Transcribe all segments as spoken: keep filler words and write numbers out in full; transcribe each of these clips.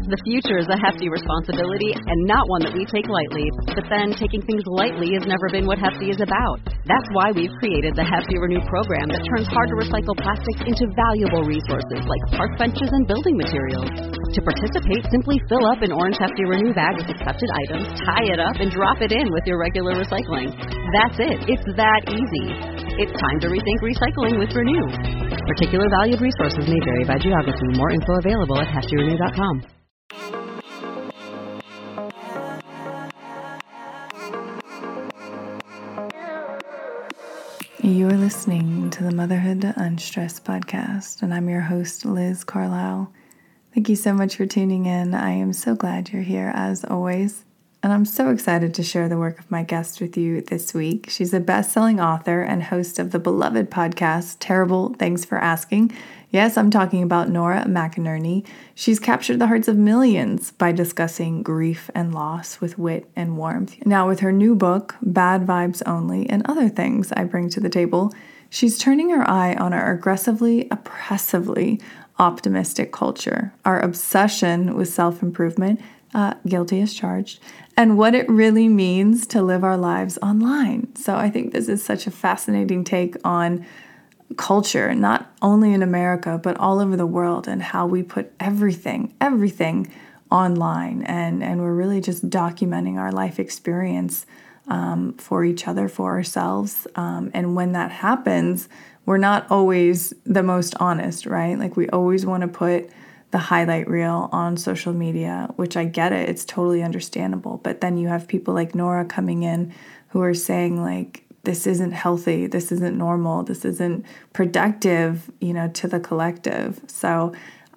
The future is a hefty responsibility and not one that we take lightly. But then taking things lightly has never been what Hefty is about. That's why we've created the Hefty Renew program that turns hard to recycle plastics into valuable resources like park benches and building materials. To participate, simply fill up an orange Hefty Renew bag with accepted items, tie it up, and drop it in with your regular recycling. That's it. It's that easy. It's time to rethink recycling with Renew. Particular valued resources may vary by geography. More info available at hefty renew dot com. You're listening to the Motherhood Unstressed podcast, and I'm your host, Liz Carlisle. Thank you so much for tuning in. I am so glad you're here, as always. And I'm so excited to share the work of my guest with you this week. She's a best-selling author and host of the beloved podcast, Terrible, Thanks for Asking. Yes, I'm talking about Nora McInerny. She's captured the hearts of millions by discussing grief and loss with wit and warmth. Now, with her new book, Bad Vibes Only, and other things I bring to the table, she's turning her eye on our aggressively, oppressively optimistic culture, our obsession with self-improvement, uh, guilty as charged, and what it really means to live our lives online. So I think this is such a fascinating take on culture, not only in America, but all over the world, and how we put everything, everything online. And, and we're really just documenting our life experience um, for each other, for ourselves. Um, and when that happens, we're not always the most honest, right? Like we always want to put the highlight reel on social media, which I get it. It's totally understandable. But then you have people like Nora coming in who are saying like, this isn't healthy, this isn't normal, this isn't productive, you know, to the collective. So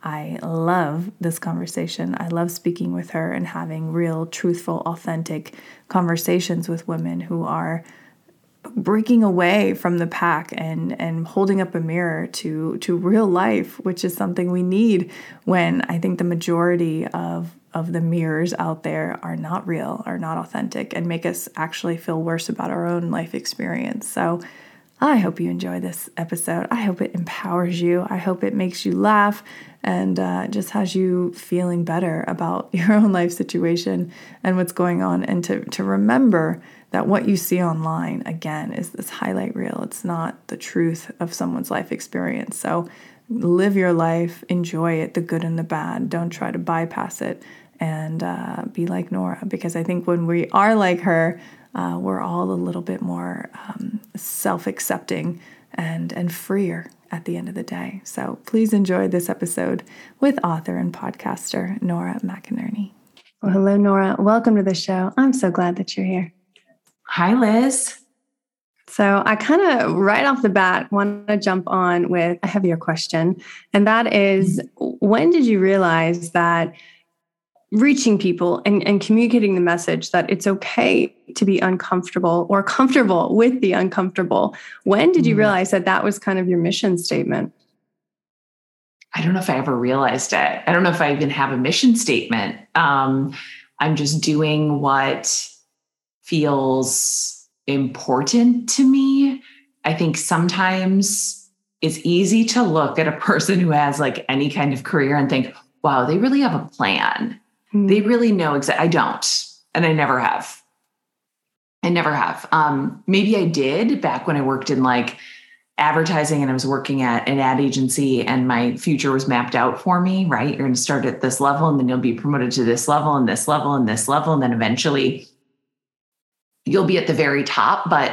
I love this conversation. I love speaking with her and having real, truthful, authentic conversations with women who are breaking away from the pack and and holding up a mirror to to real life, which is something we need when I think the majority of of the mirrors out there are not real, are not authentic, and make us actually feel worse about our own life experience. So I hope you enjoy this episode. I hope it empowers you. I hope it makes you laugh and uh, just has you feeling better about your own life situation and what's going on. And to, to remember that what you see online, again, is this highlight reel. It's not the truth of someone's life experience. So live your life, enjoy it, the good and the bad. Don't try to bypass it, and uh, be like Nora, because I think when we are like her, uh, we're all a little bit more um, self-accepting and, and freer at the end of the day. So please enjoy this episode with author and podcaster Nora McInerny. Well, hello, Nora. Welcome to the show. I'm so glad that you're here. Hi, Liz. So I kind of right off the bat want to jump on with a heavier question. And that is, when did you realize that reaching people and, and communicating the message that it's okay to be uncomfortable or comfortable with the uncomfortable? When did you realize that that was kind of your mission statement? I don't know if I ever realized it. I don't know if I even have a mission statement. Um, I'm just doing what feels important to me. I think sometimes it's easy to look at a person who has like any kind of career and think, wow, they really have a plan. Mm-hmm. They really know exactly. I don't, and I never have. I never have. Um, maybe I did back when I worked in like advertising and I was working at an ad agency and my future was mapped out for me, right? You're going to start at this level and then you'll be promoted to this level and this level and this level. And then eventually you'll be at the very top. But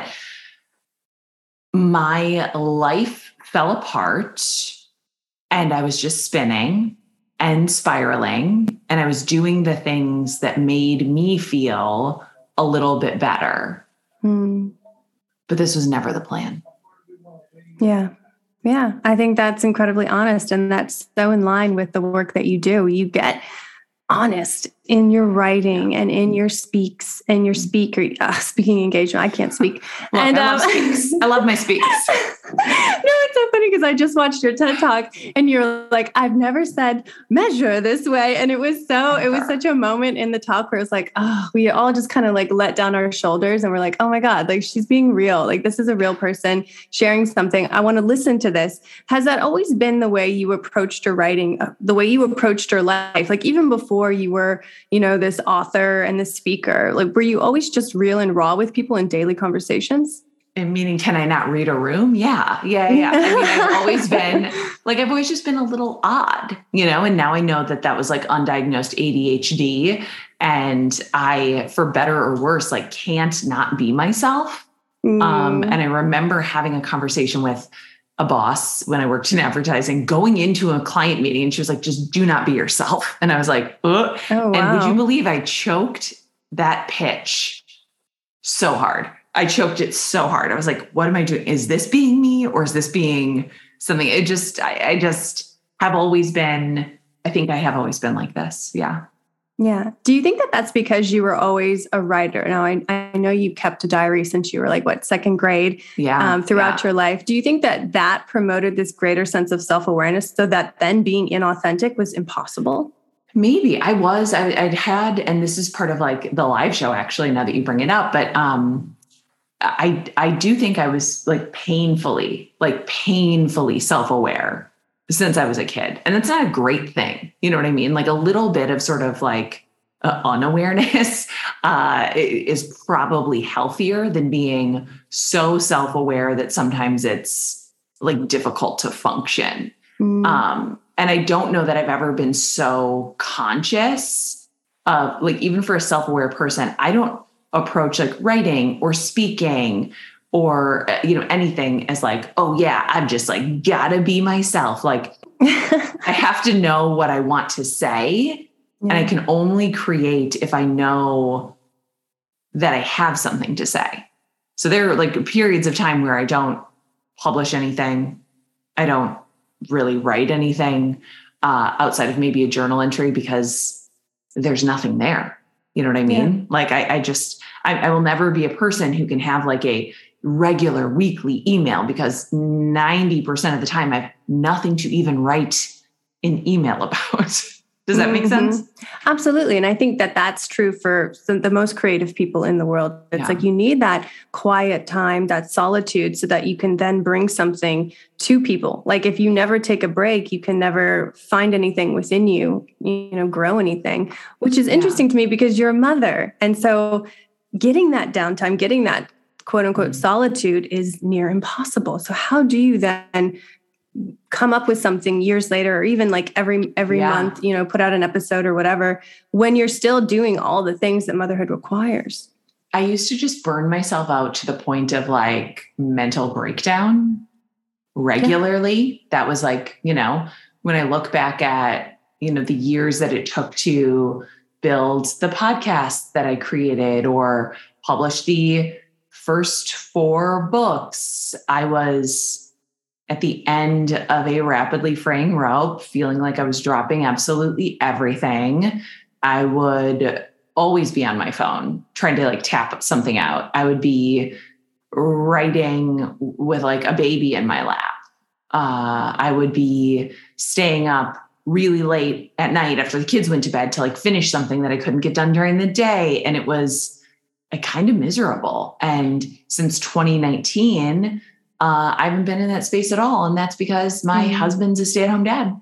my life fell apart and I was just spinning and spiraling, and I was doing the things that made me feel a little bit better. Hmm. But this was never the plan. Yeah. Yeah. I think that's incredibly honest. And that's so in line with the work that you do. You get honest in your writing and in your speaks and your speaker uh, speaking engagement. I can't speak. Look, and I um, love speaks. I love my speaks. No, it's so funny because I just watched your TED Talk and you're like, I've never said measure this way. And it was so, it was such a moment in the talk where it's like, oh, we all just kind of like let down our shoulders and we're like, oh my God, like she's being real. Like this is a real person sharing something. I want to listen to this. Has that always been the way you approached your writing, the way you approached your life? Like even before before you were, you know, this author and this speaker? Like, were you always just real and raw with people in daily conversations? And meaning, can I not read a room? Yeah, yeah, yeah. I mean, I've always been like, I've always just been a little odd, you know, and now I know that that was like undiagnosed A D H D. And I, for better or worse, like can't not be myself. Mm. Um, and I remember having a conversation with a boss when I worked in advertising, going into a client meeting, and she was like, just do not be yourself. And I was like, ugh. Oh, wow. And would you believe I choked that pitch so hard? I choked it so hard. I was like, what am I doing? Is this being me, or is this being something? It just, I, I just have always been, I think I have always been like this. Yeah. Yeah. Do you think that that's because you were always a writer? Now, I, I know you kept a diary since you were like, what, second grade yeah, um, throughout yeah. your life. Do you think that that promoted this greater sense of self-awareness so that then being inauthentic was impossible? Maybe I was, I, I'd had, and this is part of like the live show, actually, now that you bring it up, but um, I, I do think I was like painfully, like painfully self-aware since I was a kid. And it's not a great thing. You know what I mean? Like a little bit of sort of like uh, unawareness uh, is probably healthier than being so self-aware that sometimes it's like difficult to function. Mm. Um, and I don't know that I've ever been so conscious of like, even for a self-aware person, I don't approach like writing or speaking or, you know, anything as like, oh yeah, I've just like gotta be myself. Like I have to know what I want to say. Yeah. And I can only create if I know that I have something to say. So there are like periods of time where I don't publish anything. I don't really write anything uh, outside of maybe a journal entry because there's nothing there. You know what I mean? Yeah. Like I, I just, I, I will never be a person who can have like a regular weekly email because ninety percent of the time I have nothing to even write an email about. Does that make mm-hmm. sense? Absolutely. And I think that that's true for the most creative people in the world. It's yeah. like you need that quiet time, that solitude, so that you can then bring something to people. Like if you never take a break, you can never find anything within you, you know, grow anything, which is interesting yeah. to me because you're a mother. And so getting that downtime, getting that quote unquote mm-hmm. solitude is near impossible. So how do you then come up with something years later, or even like every, every yeah. month, you know, put out an episode or whatever, when you're still doing all the things that motherhood requires? I used to just burn myself out to the point of like mental breakdown regularly. Yeah. That was like, you know, when I look back at, you know, the years that it took to build the podcast that I created or publish the first four books, I was at the end of a rapidly fraying rope, feeling like I was dropping absolutely everything. I would always be on my phone trying to like tap something out. I would be writing with like a baby in my lap. Uh, I would be staying up really late at night after the kids went to bed to like finish something that I couldn't get done during the day. And it was a kind of miserable. And since twenty nineteen, Uh, I haven't been in that space at all. And that's because my mm-hmm. husband's a stay-at-home dad.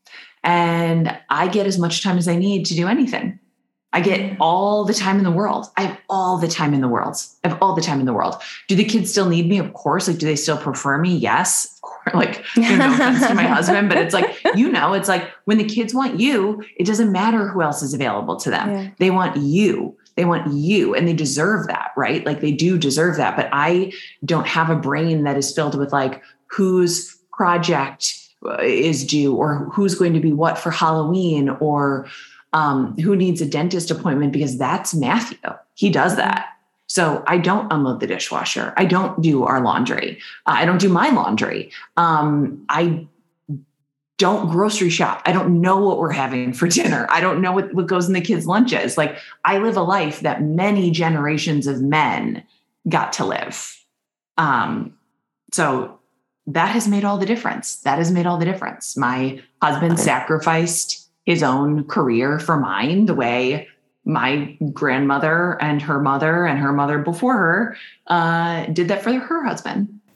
And I get as much time as I need to do anything. I get all the time in the world. I have all the time in the world. I have all the time in the world. Do the kids still need me? Of course. Like, do they still prefer me? Yes. Like, you know, no offense to my husband, but it's like, you know, it's like when the kids want you, it doesn't matter who else is available to them. Yeah. They want you. They want you, and they deserve that, right? Like they do deserve that. But I don't have a brain that is filled with like whose project is due or who's going to be what for Halloween or um, who needs a dentist appointment, because that's Matthew. He does that. So I don't unload the dishwasher. I don't do our laundry. Uh, I don't do my laundry. Um, I don't grocery shop. I don't know what we're having for dinner. I don't know what, what goes in the kids' lunches. Like I live a life that many generations of men got to live. Um, so that has made all the difference. That has made all the difference. My husband sacrificed his own career for mine, the way my grandmother and her mother and her mother before her uh, did that for her husband.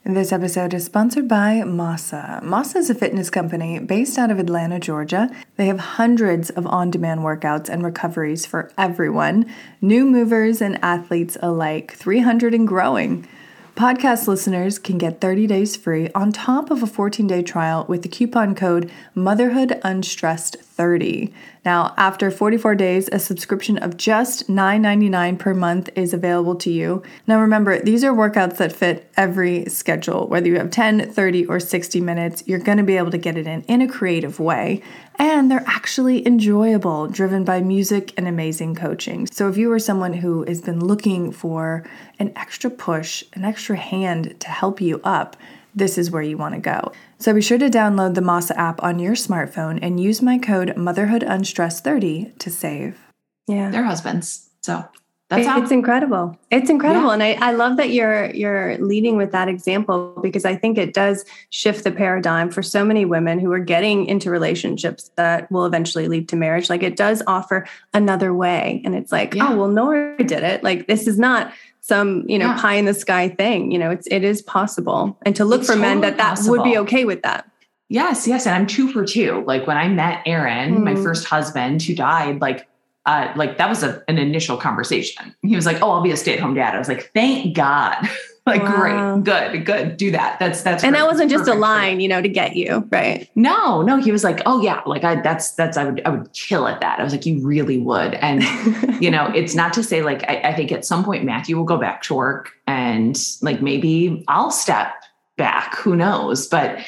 This episode is sponsored by Masa. Masa is a fitness company based out of Atlanta, Georgia. They have hundreds of on-demand workouts and recoveries for everyone, new movers and athletes alike, three hundred and growing. Podcast listeners can get thirty days free on top of a fourteen-day trial with the coupon code Motherhood Unstressed thirty. Now, after forty-four days, a subscription of just nine ninety-nine per month is available to you. Now, remember, these are workouts that fit every schedule. Whether you have ten, thirty, or sixty minutes, you're going to be able to get it in in a creative way. And they're actually enjoyable, driven by music and amazing coaching. So if you are someone who has been looking for an extra push, an extra hand to help you up, this is where you want to go. So be sure to download the Masa app on your smartphone and use my code Motherhood Unstressed thirty to save. Yeah. They're husbands. So that's it, how- it's incredible. It's incredible. Yeah. And I, I love that you're you're leading with that example, because I think it does shift the paradigm for so many women who are getting into relationships that will eventually lead to marriage. Like, it does offer another way. And it's like, yeah. oh, well, Nora did it. Like, this is not some, you know, yeah. pie in the sky thing. You know, it's, it is possible. And to look it's for totally men that that possible. would be okay with that. Yes. Yes. And I'm two for two. Like, when I met Aaron, mm. my first husband who died, like, uh, like that was a, an initial conversation. He was like, oh, I'll be a stay-at-home dad. I was like, thank God. Like, wow. Great, good, good. Do that. That's, that's, and great. that wasn't just Perfect a line, you know, to get you. Right. No, no. He was like, oh yeah. Like I, that's, that's, I would, I would kill at that. I was like, you really would. And, you know, it's not to say like, I, I think at some point Matthew will go back to work and like, maybe I'll step back, who knows? But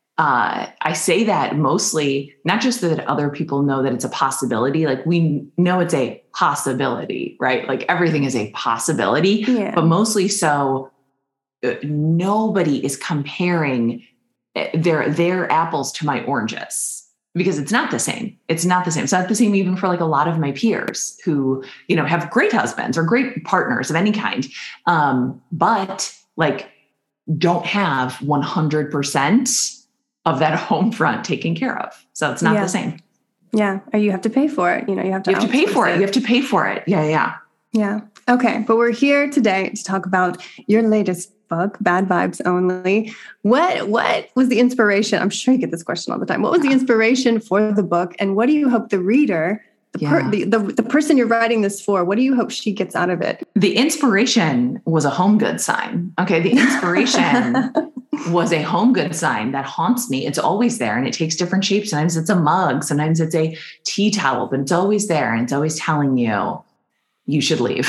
uh, I say that mostly, not just that other people know that it's a possibility. Like, we know it's a possibility, right? Like, everything is a possibility, yeah. but mostly so uh, nobody is comparing their, their apples to my oranges, because it's not the same. It's not the same. It's not the same even for like a lot of my peers who, you know, have great husbands or great partners of any kind. Um, but like, don't have one hundred percent of that home front taken care of. So it's not yeah. the same. Yeah. Or you have to pay for it. You know, you have to, you have to pay for it. it. You have to pay for it. Yeah. Yeah. Yeah. Okay. But we're here today to talk about your latest book, Bad Vibes Only. What, what was the inspiration? I'm sure you get this question all the time. What was the inspiration for the book? And what do you hope the reader, the, yeah. per, the, the, the person you're writing this for, what do you hope she gets out of it? The inspiration was a home good sign. Okay. The inspiration was a home good sign that haunts me. It's always there and it takes different shapes. Sometimes it's a mug, sometimes it's a tea towel, but it's always there. And it's always telling you, you should leave.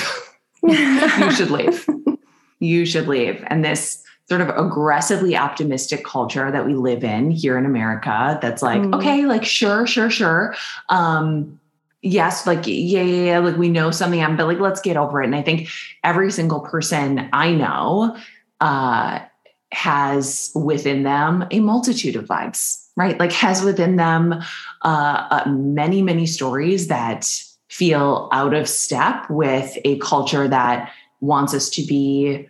You should leave. You should leave. And this sort of aggressively optimistic culture that we live in here in America, that's like, mm. okay, like, sure, sure, sure. Um, yes, like, yeah, yeah, yeah, like we know something, I'm, but like, let's get over it. And I think every single person I know, uh, has within them a multitude of vibes, right? Like, has within them uh, uh, many, many stories that feel out of step with a culture that wants us to be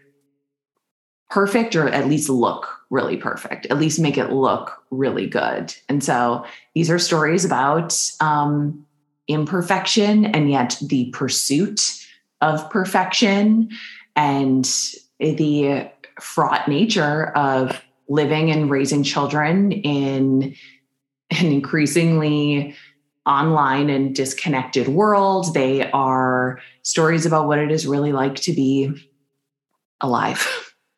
perfect, or at least look really perfect, at least make it look really good. And so these are stories about um, imperfection and yet the pursuit of perfection, and the fraught nature of living and raising children in an increasingly online and disconnected world. They are stories about what it is really like to be alive.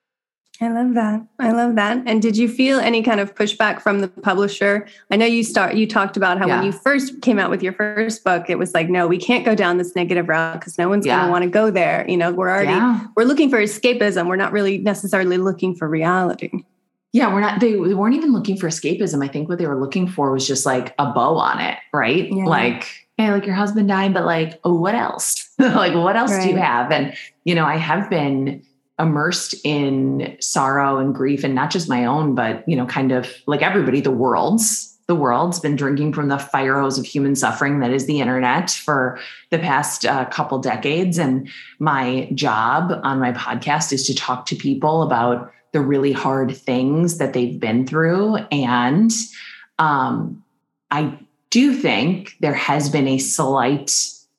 I love that. I love that. And did you feel any kind of pushback from the publisher? I know you start, you talked about how yeah. when you first came out with your first book, it was like, no, we can't go down this negative route because no one's yeah. going to want to go there. You know, we're already, yeah. we're looking for escapism. We're not really necessarily looking for reality. Yeah, we're not, they, they weren't even looking for escapism. I think what they were looking for was just like a bow on it, right? Yeah. Like, hey, like your husband died, but like, oh, what else? Like, what else right. do you have? And, you know, I have been immersed in sorrow and grief, and not just my own, but, you know, kind of like everybody, the world's, the world's been drinking from the fire hose of human suffering that is the internet for the past uh, couple decades. And my job on my podcast is to talk to people about the really hard things that they've been through. And um, I do think there has been a slight,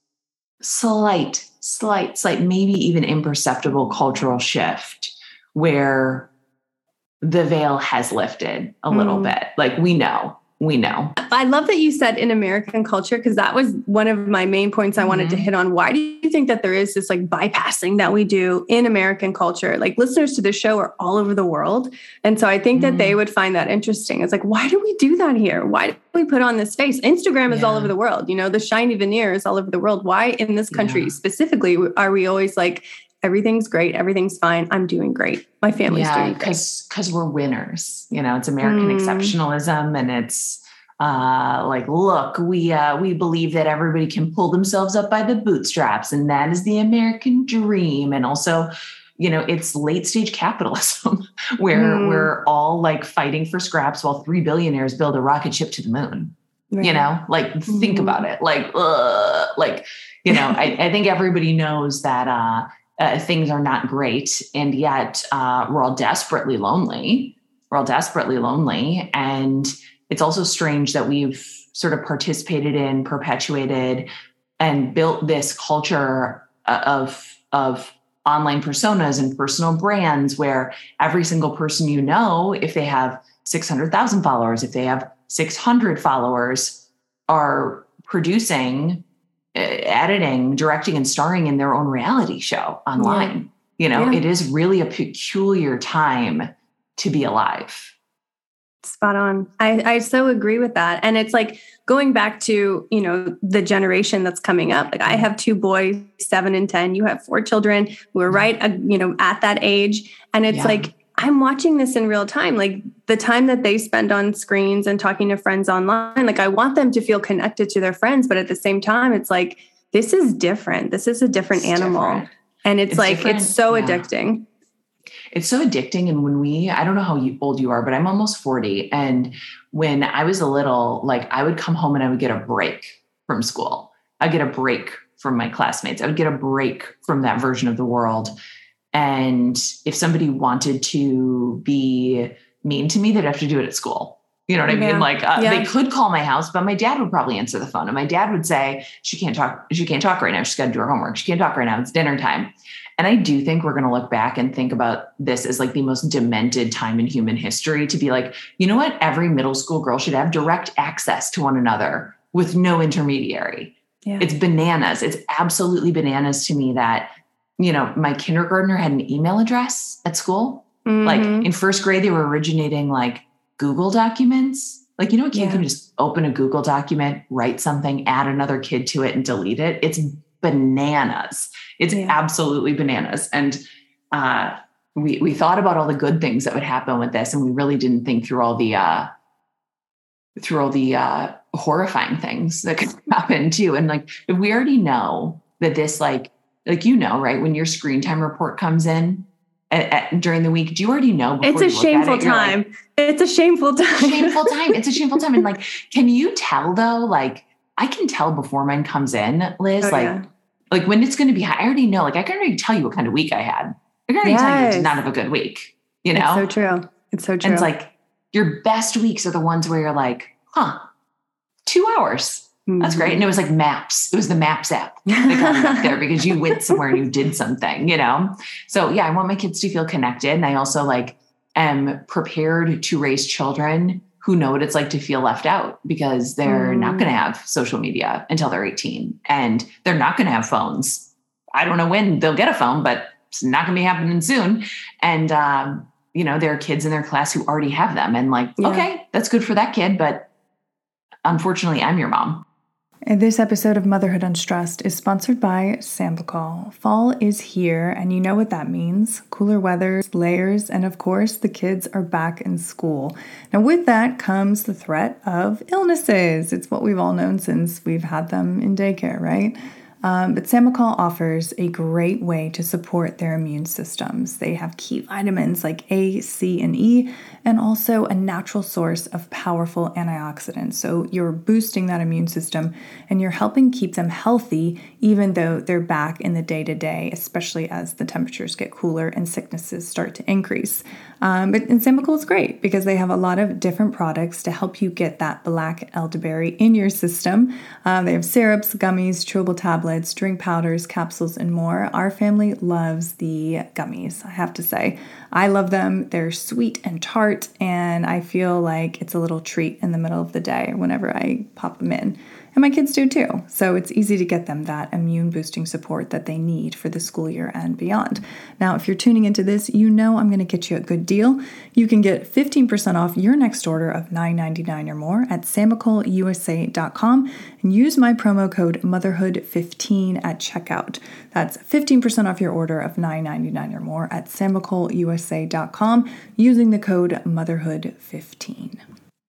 slight, slight, slight, maybe even imperceptible cultural shift where the veil has lifted a little mm. bit. Like we know. We know. I love that you said in American culture, because that was one of my main points I wanted mm-hmm. to hit on. Why do you think that there is this like bypassing that we do in American culture? Like listeners to this show are all over the world. And so I think mm-hmm. that they would find that interesting. It's like, why do we do that here? Why do we put on this face? Instagram is yeah. all over the world. You know, the shiny veneer is all over the world. Why in this country yeah. specifically are we always like, everything's great, everything's fine, I'm doing great, my family's yeah, doing great? Because because we're winners. You know, it's American mm. exceptionalism, and it's uh, like, look, we uh, we believe that everybody can pull themselves up by the bootstraps, and that is the American dream. And also, you know, it's late stage capitalism where mm. we're all like fighting for scraps while three billionaires build a rocket ship to the moon. Right. You know, like mm. think about it. Like, uh, like you know, I, I think everybody knows that. Uh, Uh, things are not great. And yet uh, we're all desperately lonely. We're all desperately lonely. And it's also strange that we've sort of participated in, perpetuated, and built this culture of, of online personas and personal brands where every single person you know, if they have six hundred thousand followers, if they have six hundred followers, are producing editing, directing, and starring in their own reality show online. Yeah. You know, yeah. it is really a peculiar time to be alive. Spot on. I, I so agree with that. And it's like going back to, you know, the generation that's coming up. Like I have two boys, seven and ten. You have four children who are right, uh, you know, at that age. And it's yeah. like, I'm watching this in real time. Like the time that they spend on screens and talking to friends online, like I want them to feel connected to their friends. But at the same time, it's like, this is different. This is a different it's animal. Different. And it's, it's like, different. It's so yeah. addicting. It's so addicting. And when we, I don't know how you, old you are, but I'm almost forty. And when I was a little, like I would come home and I would get a break from school. I'd get a break from my classmates. I would get a break from that version of the world. And if somebody wanted to be mean to me, they'd have to do it at school. You know what I yeah. mean? Like uh, yeah. they could call my house, but my dad would probably answer the phone. And my dad would say, she can't talk. She can't talk right now. She's got to do her homework. She can't talk right now. It's dinner time. And I do think we're going to look back and think about this as like the most demented time in human history to be like, you know what? Every middle school girl should have direct access to one another with no intermediary. Yeah. It's bananas. It's absolutely bananas to me that, you know, my kindergartner had an email address at school. Mm-hmm. Like in first grade, they were originating like Google documents. Like, you know, a kid yeah. can just open a Google document, write something, add another kid to it and delete it. It's bananas. It's yeah. absolutely bananas. And uh, we, we thought about all the good things that would happen with this. And we really didn't think through all the, uh, through all the uh, horrifying things that could happen too. And like, if we already know that this, like, like, you know, right, when your screen time report comes in at, at, during the week, do you already know? It's a shameful it, time. Like, it's a shameful time. Shameful time. It's a shameful time. And like, can you tell though? Like, I can tell before mine comes in, Liz, oh, like, yeah. like when it's going to be high. I already know, like, I can already tell you what kind of week I had. I can already yes. tell you it's not have a good week, you know? It's so true. It's so true. And it's like, your best weeks are the ones where you're like, huh, two hours. That's great. And it was like Maps. It was the Maps app. They called it up there because you went somewhere and you did something, you know? So yeah, I want my kids to feel connected. And I also like am prepared to raise children who know what it's like to feel left out because they're mm. not going to have social media until they're eighteen and they're not going to have phones. I don't know when they'll get a phone, but it's not going to be happening soon. And, um, you know, there are kids in their class who already have them and like, yeah. okay, that's good for that kid. But unfortunately, I'm your mom. This episode of Motherhood Unstressed is sponsored by Sambucol. Fall is here, and you know what that means. Cooler weather, layers, and of course, the kids are back in school. Now, with that comes the threat of illnesses. It's what we've all known since we've had them in daycare, right? Um, but Sambucol offers a great way to support their immune systems. They have key vitamins like A, C, and E, and also a natural source of powerful antioxidants. So you're boosting that immune system and you're helping keep them healthy, even though they're back in the day-to-day, especially as the temperatures get cooler and sicknesses start to increase. Um, but and Sambucol is great because they have a lot of different products to help you get that black elderberry in your system. Um, they have syrups, gummies, chewable tablets, tablets, drink powders, capsules, and more, our family loves the gummies, I have to say. I love them. They're sweet and tart, and I feel like it's a little treat in the middle of the day whenever I pop them in. And my kids do too. So it's easy to get them that immune boosting support that they need for the school year and beyond. Now, if you're tuning into this, you know I'm going to get you a good deal. You can get fifteen percent off your next order of nine ninety-nine or more at samicol u s a dot com and use my promo code motherhood fifteen at checkout. That's fifteen percent off your order of nine ninety-nine or more at samicol u s a dot com using the code motherhood fifteen.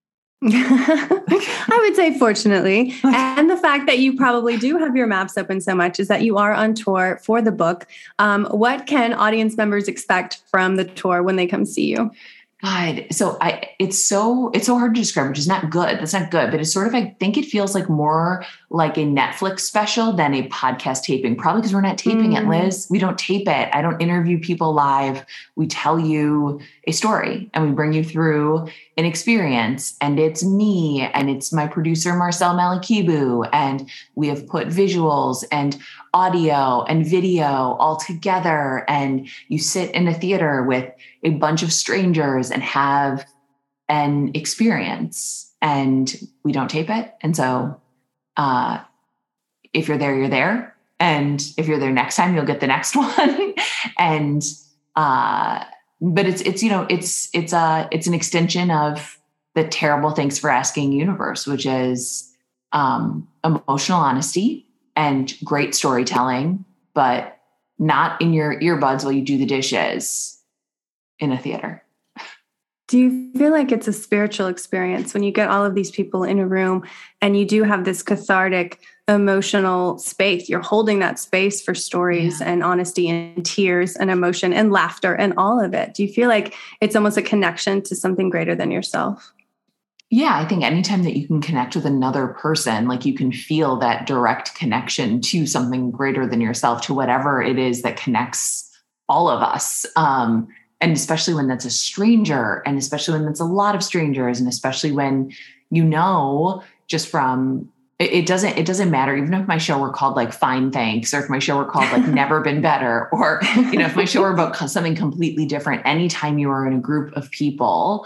I would say fortunately. And the fact that you probably do have your maps open so much is that you are on tour for the book. Um, what can audience members expect from the tour when they come see you? God, so I, it's so, it's so hard to describe, which is not good. That's not good, but it's sort of, I think it feels like more like a Netflix special than a podcast taping, probably because we're not taping mm. it, Liz. We don't tape it. I don't interview people live. We tell you a story and we bring you through an experience, and it's me and it's my producer, Marcel Malakibu. And we have put visuals and audio and video all together. And you sit in a theater with a bunch of strangers and have an experience, and we don't tape it. And so, uh, if you're there, you're there. And if you're there next time, you'll get the next one. and, uh, but it's, it's, you know, it's, it's a, it's an extension of the terrible thanks for asking universe, which is, um, emotional honesty and great storytelling, but not in your earbuds while you do the dishes in a theater. Do you feel like it's a spiritual experience when you get all of these people in a room and you do have this cathartic, emotional space? You're holding that space for stories yeah. and honesty and tears and emotion and laughter and all of it. Do you feel like it's almost a connection to something greater than yourself? Yeah, I think anytime that you can connect with another person, like you can feel that direct connection to something greater than yourself, to whatever it is that connects all of us. Um, And especially when that's a stranger, and especially when that's a lot of strangers, and especially when, you know, just from, it, it doesn't, it doesn't matter. Even if my show were called like Fine Thanks, or if my show were called like Never Been Better, or, you know, if my show were about something completely different, anytime you are in a group of people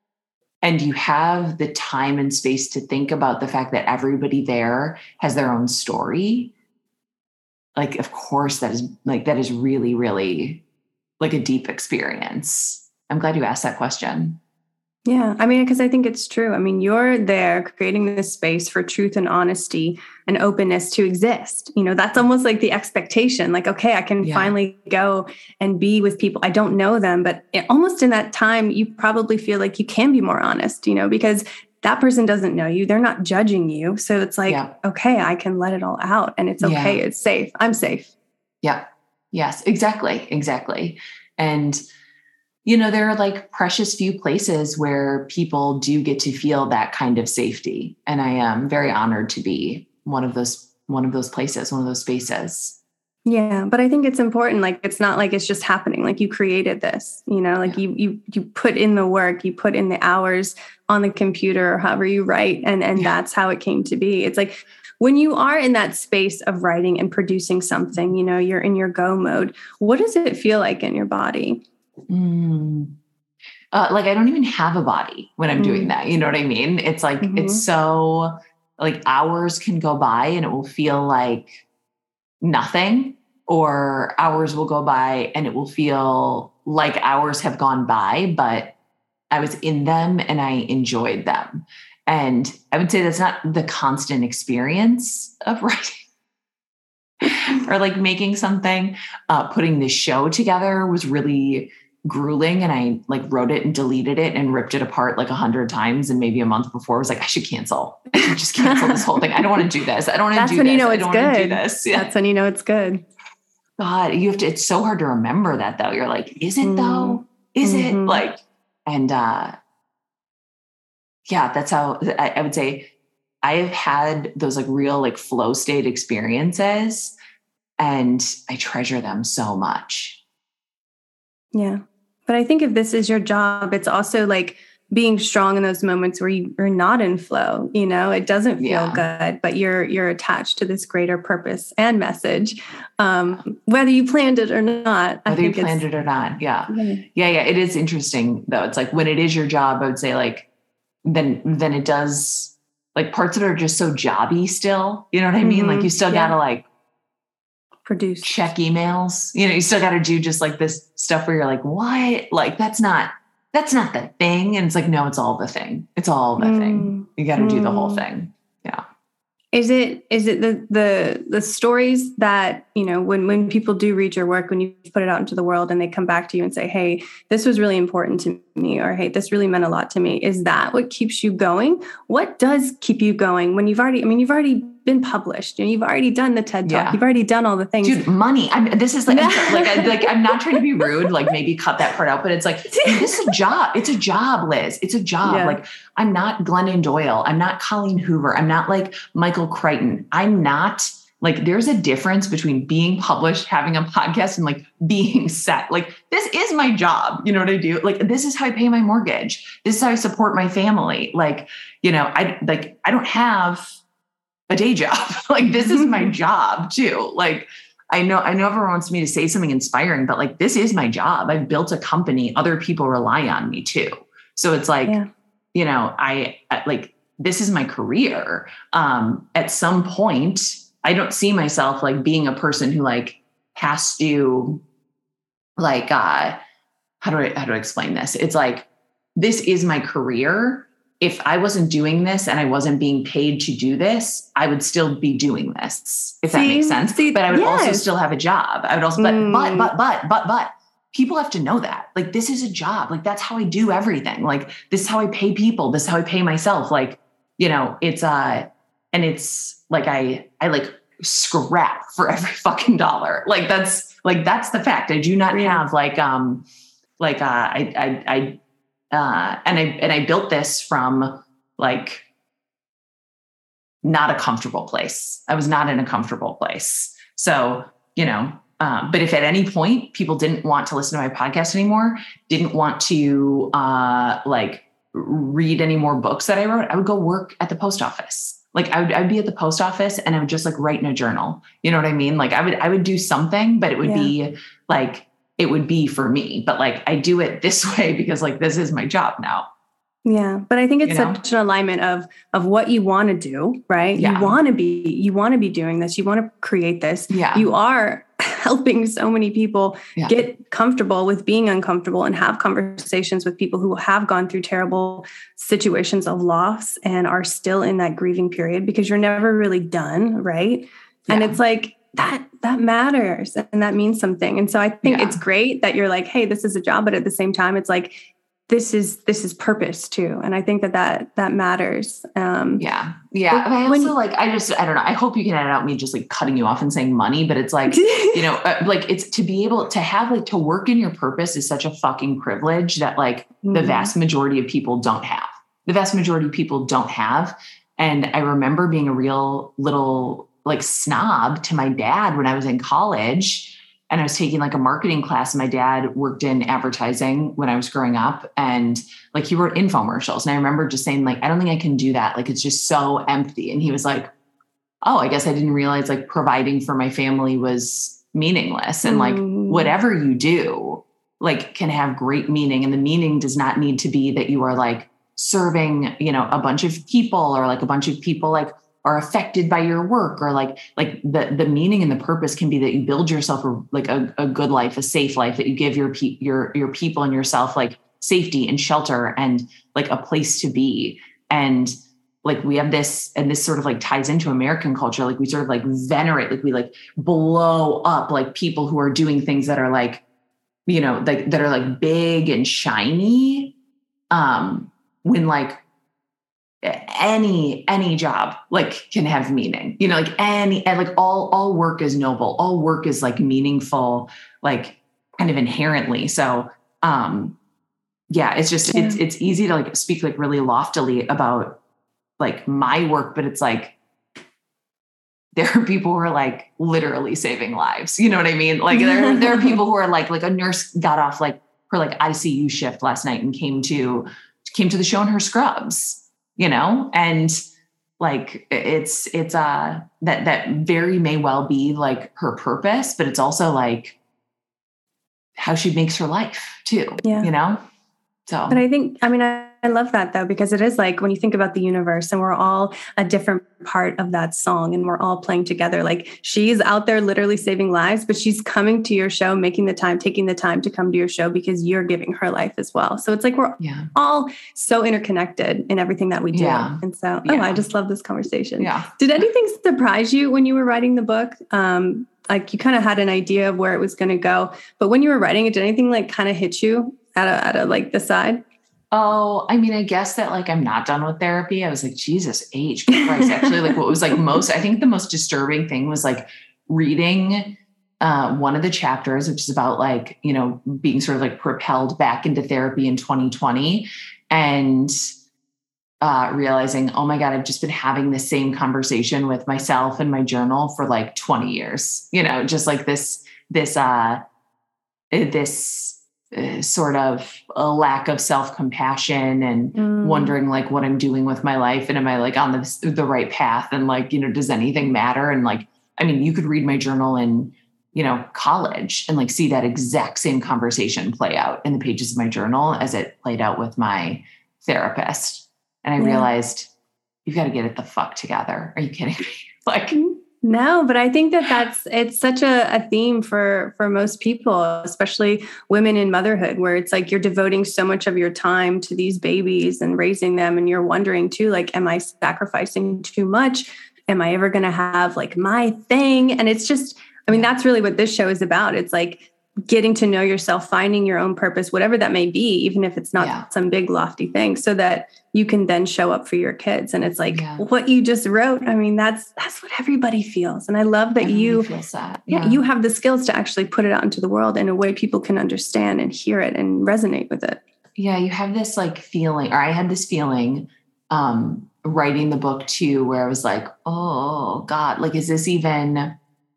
and you have the time and space to think about the fact that everybody there has their own story, like, of course, that is like, that is really, really like a deep experience. I'm glad you asked that question. Yeah. I mean, because I think it's true. I mean, you're there creating this space for truth and honesty and openness to exist. You know, that's almost like the expectation, like, okay, I can yeah. finally go and be with people. I don't know them, but it, almost in that time, you probably feel like you can be more honest, you know, because that person doesn't know you. They're not judging you. So it's like, yeah. okay, I can let it all out and it's okay. Yeah. It's safe. I'm safe. Yeah. Yes, exactly. Exactly. And, you know, there are like precious few places where people do get to feel that kind of safety. And I am very honored to be one of those, one of those places, one of those spaces. Yeah. But I think it's important. Like, it's not like it's just happening. Like, you created this, you know, like yeah. you, you, you put in the work, you put in the hours on the computer or however you write. And, and yeah. that's how it came to be. It's like, when you are in that space of writing and producing something, you know, you're in your go mode. What does it feel like in your body? Mm. Uh, like, I don't even have a body when I'm mm. doing that. You know what I mean? It's like, mm-hmm. it's so like hours can go by and it will feel like nothing, or hours will go by and it will feel like hours have gone by, but I was in them and I enjoyed them. And I would say that's not the constant experience of writing or like making something. Uh, putting this show together was really grueling, and I like wrote it and deleted it and ripped it apart like a hundred times. And maybe a month before I was like, I should cancel. I should just cancel this whole thing. I don't want to do this. I don't want to do this. That's when you know it's I don't good. want to do this. Yeah. That's when you know it's good. God, you have to, it's so hard to remember that though. You're like, is it though? Is mm-hmm. it like, and, uh, yeah, that's how I, I would say I've had those like real like flow state experiences, and I treasure them so much. Yeah. But I think if this is your job, it's also like being strong in those moments where you, you're not in flow. You know, it doesn't feel yeah. good, but you're you're attached to this greater purpose and message, um, whether you planned it or not. Whether you planned it or not, yeah. yeah, yeah, yeah. It is interesting though. It's like when it is your job, I would say like then then it does like parts of it are just so jobby still. You know what I mean? Mm-hmm. Like you still yeah. gotta like produce, check emails. You know, you still gotta do just like this stuff where you're like, what? Like that's not. That's not the thing. And it's like, no, it's all the thing. It's all the mm. thing. You got to mm. do the whole thing. Yeah. Is it, is it the, the, the stories that, you know, when, when people do read your work, when you put it out into the world and they come back to you and say, hey, this was really important to me, or, hey, this really meant a lot to me. Is that what keeps you going? What does keep you going when you've already, I mean, you've already been published and you've already done the TED Talk. Yeah. You've already done all the things. Dude, money. I'm, this is like, I'm, like, I, like, I'm not trying to be rude, like maybe cut that part out, but it's like, this is a job. It's a job, Liz. It's a job. Yeah. Like I'm not Glennon Doyle. I'm not Colleen Hoover. I'm not like Michael Crichton. I'm not like, there's a difference between being published, having a podcast, and like being set. Like this is my job. You know what I do? Like, this is how I pay my mortgage. This is how I support my family. Like, you know, I like, I don't have a day job. Like this is my job too. Like I know, I know everyone wants me to say something inspiring, but like, this is my job. I've built a company. Other people rely on me too. So it's like, yeah. you know, I like, this is my career. Um, at some point, I don't see myself like being a person who like has to like, uh, how do I, how do I explain this? It's like, this is my career. If I wasn't doing this and I wasn't being paid to do this, I would still be doing this, if see, that makes sense. See, but I would yes. also still have a job. I would also, but, mm. but, but, but, but, but people have to know that like, this is a job. Like, that's how I do everything. Like, this is how I pay people. This is how I pay myself. Like, you know, it's, uh, and it's like, I, I like scrap for every fucking dollar. Like, that's like, that's the fact. I do not yeah. have like, um, like, uh, I, I, I, Uh, and I, and I built this from like, not a comfortable place. I was not in a comfortable place. So, you know, um, but if at any point people didn't want to listen to my podcast anymore, didn't want to, uh, like read any more books that I wrote, I would go work at the post office. Like I would, I would be at the post office and I would just like write in a journal. You know what I mean? Like I would, I would do something, but it would yeah. be like, it would be for me, but like, I do it this way because like, this is my job now. Yeah. But I think it's you know? such an alignment of, of what you want to do, right? Yeah. You want to be, you want to be doing this. You want to create this. Yeah. You are helping so many people yeah. get comfortable with being uncomfortable and have conversations with people who have gone through terrible situations of loss and are still in that grieving period because you're never really done. Right. Yeah. And it's like, that, that matters and that means something. And so I think yeah. it's great that you're like, hey, this is a job, but at the same time, it's like, this is, this is purpose too. And I think that that, that matters. Um, yeah. Yeah. I also when, like, I just, I don't know. I hope you can edit out me just like cutting you off and saying money, but it's like, you know, uh, like it's to be able to have like to work in your purpose is such a fucking privilege that like mm-hmm. the vast majority of people don't have. The vast majority of people don't have. And I remember being a real little like snob to my dad when I was in college and I was taking like a marketing class. And my dad worked in advertising when I was growing up and like he wrote infomercials. And I remember just saying like, I don't think I can do that. Like, it's just so empty. And he was like, oh, I guess I didn't realize like providing for my family was meaningless. And like, mm. whatever you do, like can have great meaning. And the meaning does not need to be that you are like serving, you know, a bunch of people or like a bunch of people like are affected by your work or like, like the, the meaning and the purpose can be that you build yourself a, like a, a good life, a safe life, that you give your, pe- your, your people and yourself like safety and shelter and like a place to be. And like, we have this, and this sort of like ties into American culture. Like we sort of like venerate, like we like blow up like people who are doing things that are like, you know, like that are like big and shiny. Um, when like, any, any job like can have meaning, you know, like any, and like all, all work is noble. All work is like meaningful, like kind of inherently. So, um, yeah, it's just, yeah. it's, it's easy to like speak like really loftily about like my work, but it's like, there are people who are like literally saving lives. You know what I mean? Like there, there are people who are like, like a nurse got off like her like I C U shift last night and came to came to the show in her scrubs, you know, and like, it's, it's, uh, that, that very may well be like her purpose, but it's also like how she makes her life too, yeah. you know? So, but I think, I mean, I, I love that though, because it is like when you think about the universe and we're all a different part of that song and we're all playing together. Like she's out there literally saving lives, but she's coming to your show, making the time, taking the time to come to your show because you're giving her life as well. So it's like we're yeah. all so interconnected in everything that we do. Yeah. And so, yeah. oh, I just love this conversation. Yeah. Did anything surprise you when you were writing the book? Um, like you kind of had an idea of where it was going to go, but when you were writing it, did anything like kind of hit you at a, at a, like the side? Oh, I mean, I guess that like, I'm not done with therapy. I was like, Jesus H Christ. Actually, like what was like most, I think the most disturbing thing was like reading uh, one of the chapters, which is about like, you know, being sort of like propelled back into therapy in twenty twenty and uh, realizing, oh my God, I've just been having the same conversation with myself and my journal for like twenty years, you know, just like this, this, uh, this, Uh, sort of a lack of self-compassion and mm. wondering like what I'm doing with my life. And am I like on the, the right path? And like, you know, does anything matter? And like, I mean, you could read my journal in, you know, college and like see that exact same conversation play out in the pages of my journal as it played out with my therapist. And I yeah. realized you've got to get it the fuck together. Are you kidding me? Like, no, but I think that that's, it's such a, a theme for, for most people, especially women in motherhood, where it's like, you're devoting so much of your time to these babies and raising them. And you're wondering too, like, am I sacrificing too much? Am I ever going to have like my thing? And it's just, I mean, that's really what this show is about. It's like getting to know yourself, finding your own purpose, whatever that may be, even if it's not yeah. some big lofty thing, so that you can then show up for your kids. And it's like yeah. what you just wrote. I mean, that's, that's what everybody feels. And I love that everybody you, feels that. Yeah. yeah, you have the skills to actually put it out into the world in a way people can understand and hear it and resonate with it. Yeah. You have this like feeling, or I had this feeling, um, writing the book too, where I was like, oh God, like, is this even,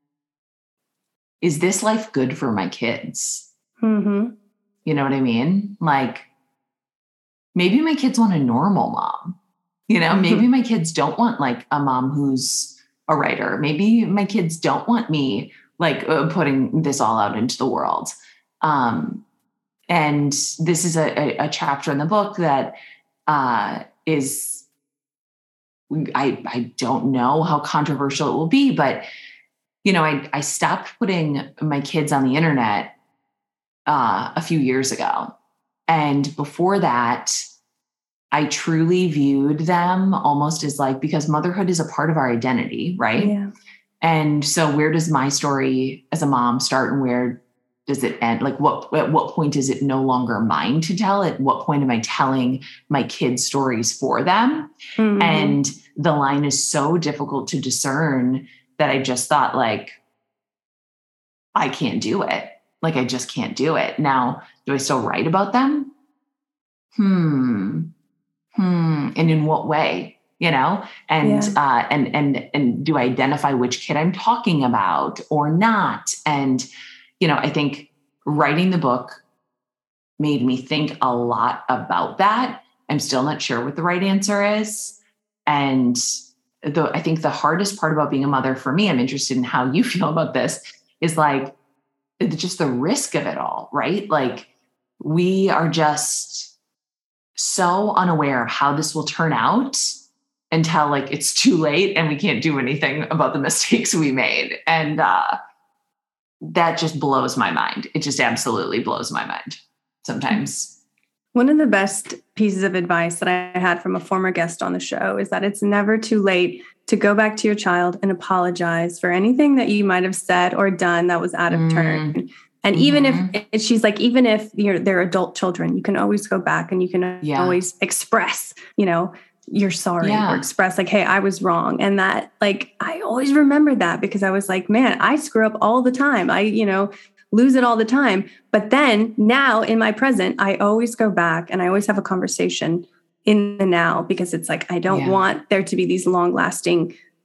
is this life good for my kids? Mm-hmm. You know what I mean? Like, maybe my kids want a normal mom, you know, mm-hmm. maybe my kids don't want like a mom who's a writer. Maybe my kids don't want me like uh, putting this all out into the world. Um, and this is a, a, a chapter in the book that uh, is, I, I don't know how controversial it will be, but you know, I, I stopped putting my kids on the internet uh, a few years ago. And before that, I truly viewed them almost as like, because motherhood is a part of our identity, right? Yeah. And so where does my story as a mom start and where does it end? Like what, at what point is it no longer mine to tell? At what point am I telling my kids' stories for them? Mm-hmm. And the line is so difficult to discern that I just thought like, I can't do it. Like, I just can't do it. Now, do I still write about them? Hmm. Hmm. And in what way, you know? And, yeah. uh, and, and, and do I identify which kid I'm talking about or not? And, you know, I think writing the book made me think a lot about that. I'm still not sure what the right answer is. And though I think the hardest part about being a mother for me, I'm interested in how you feel about this, is like just the risk of it all, right? Like we are just so unaware of how this will turn out until like it's too late and we can't do anything about the mistakes we made. And uh, that just blows my mind. It just absolutely blows my mind sometimes. One of the best pieces of advice that I had from a former guest on the show is that it's never too late to go back to your child and apologize for anything that you might have said or done that was out of mm. turn. And mm-hmm. even if it, she's like, even if you're they're adult children, you can always go back and you can yeah. always express, you know, you're sorry yeah. or express like, hey, I was wrong. And that like, I always remember that because I was like, man, I screw up all the time. I, you know, lose it all the time. But then now in my present, I always go back and I always have a conversation in the now because it's like, I don't yeah. want there to be these long lasting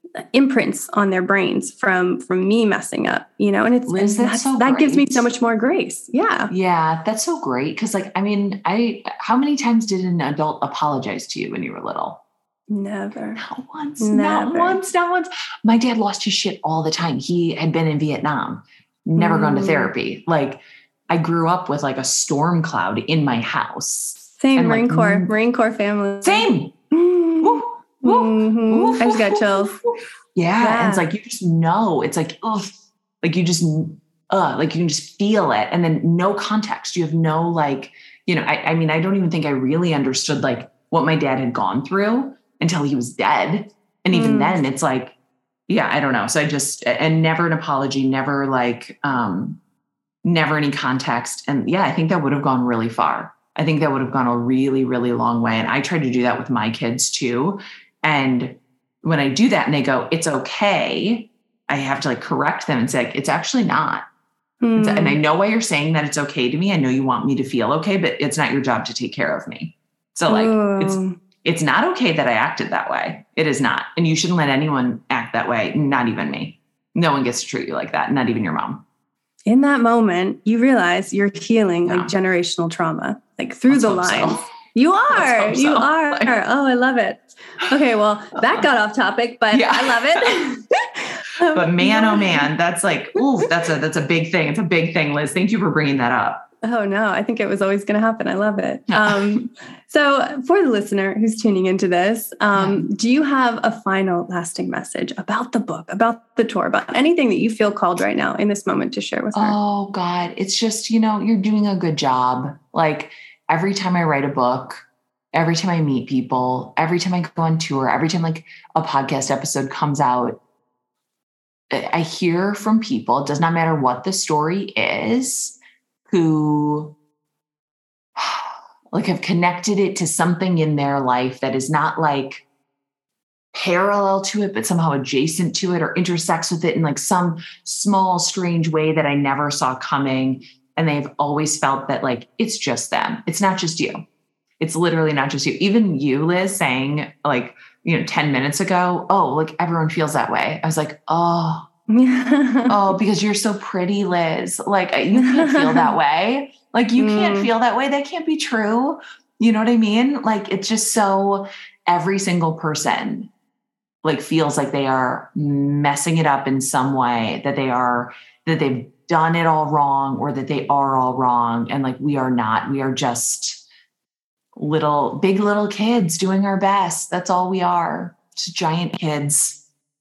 imprints on their brains from from me messing up, you know, and it's Liz, and that's that's, so that gives me great. so much more grace. Yeah. Yeah, that's so great. Because like, I mean, I how many times did an adult apologize to you when you were little? Never. Not once, Never. not once, not once. My dad lost his shit all the time. He had been in Vietnam, never mm. gone to therapy. Like I grew up with like a storm cloud in my house. Same and Marine like, Corps, Marine Corps family. Same. Mm. Woo, woo, mm-hmm. woo, I just got chills. Yeah. yeah. And it's like, you just know, it's like, ugh, like you just, uh, like you can just feel it. And then no context. You have no, like, you know, I, I mean, I don't even think I really understood like what my dad had gone through until he was dead. And even mm. then it's like, yeah, I don't know. So I just, and never an apology, never like, um, never any context. And yeah, I think that would have gone really far. I think that would have gone a really, really long way. And I try to do that with my kids too. And when I do that and they go, it's okay, I have to like correct them and say, like, it's actually not. Mm. It's, and I know why you're saying that it's okay to me. I know you want me to feel okay, but it's not your job to take care of me. So like, Ooh. it's, it's not okay that I acted that way. It is not. And you shouldn't let anyone act that way. Not even me. No one gets to treat you like that. Not even your mom. In that moment, you realize you're healing yeah. like generational trauma, like through Let's the lines. So. You are, so. you are. Like, oh, I love it. Okay. Well, that got off topic, but yeah. I love it. But man, oh man, that's like, ooh, that's a, that's a big thing. It's a big thing, Liz. Thank you for bringing that up. Oh no, I think it was always going to happen. I love it. Um, so for the listener who's tuning into this, um, yeah. do you have a final lasting message about the book, about the tour, about anything that you feel called right now in this moment to share with her? Oh God, it's just, you know, you're doing a good job. Like every time I write a book, every time I meet people, every time I go on tour, every time like a podcast episode comes out, I hear from people, it does not matter what the story is, who like have connected it to something in their life that is not like parallel to it, but somehow adjacent to it or intersects with it in like some small, strange way that I never saw coming. And they've always felt that like, it's just them. It's not just you. It's literally not just you. Even you, Liz, saying like, you know, ten minutes ago, oh, like everyone feels that way. I was like, oh, oh, because you're so pretty, Liz. Like you can't feel that way. Like you mm. can't feel that way. That can't be true. You know what I mean? Like it's just so every single person like feels like they are messing it up in some way, that they are, that they've done it all wrong or that they are all wrong. And like, we are not, we are just little, big little kids doing our best. That's all we are. Just giant kids.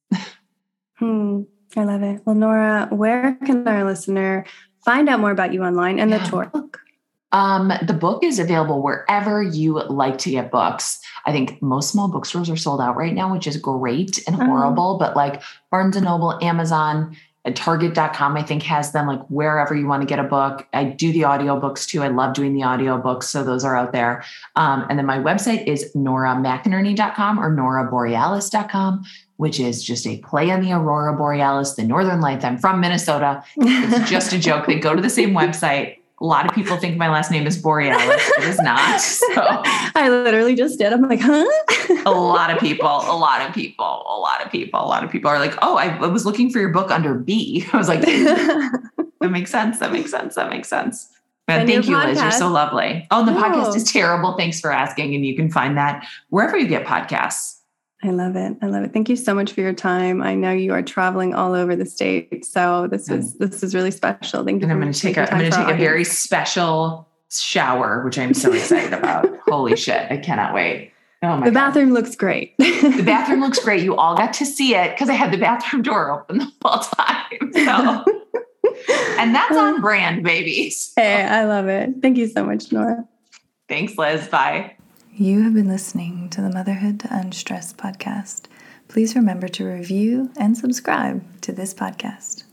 hmm. I love it. Well, Nora, where can our listener find out more about you online and yeah. the tour book? Um, the book is available wherever you like to get books. I think most small bookstores are sold out right now, which is great and horrible, oh. but like Barnes and Noble, Amazon, and Target dot com, I think has them like wherever you want to get a book. I do the audiobooks too. I love doing the audiobooks. So those are out there. Um, and then my website is nora mcinerney dot com or nora borealis dot com, which is just a play on the Aurora Borealis, the Northern Lights. I'm from Minnesota. It's just a joke. They go to the same website. A lot of people think my last name is Borealis. It is not. So I literally just did. I'm like, huh? a lot of people, a lot of people, a lot of people, a lot of people are like, oh, I, I was looking for your book under B. I was like, that makes sense. That makes sense. That makes sense. Man, thank you, podcast. Liz. You're so lovely. Oh, and the oh. podcast is terrible. Thanks for asking. And you can find that wherever you get podcasts. I love it. I love it. Thank you so much for your time. I know you are traveling all over the state, so this is this is really special. Thank you. And I'm going to take a I'm going to take a very special shower, which I'm so excited about. Holy shit! I cannot wait. Oh my The God. bathroom looks great. The bathroom looks great. You all got to see it because I had the bathroom door open the whole time. So, and that's on brand, babies. So. Hey, I love it. Thank you so much, Nora. Thanks, Liz. Bye. You have been listening to the Motherhood Unstressed podcast. Please remember to review and subscribe to this podcast.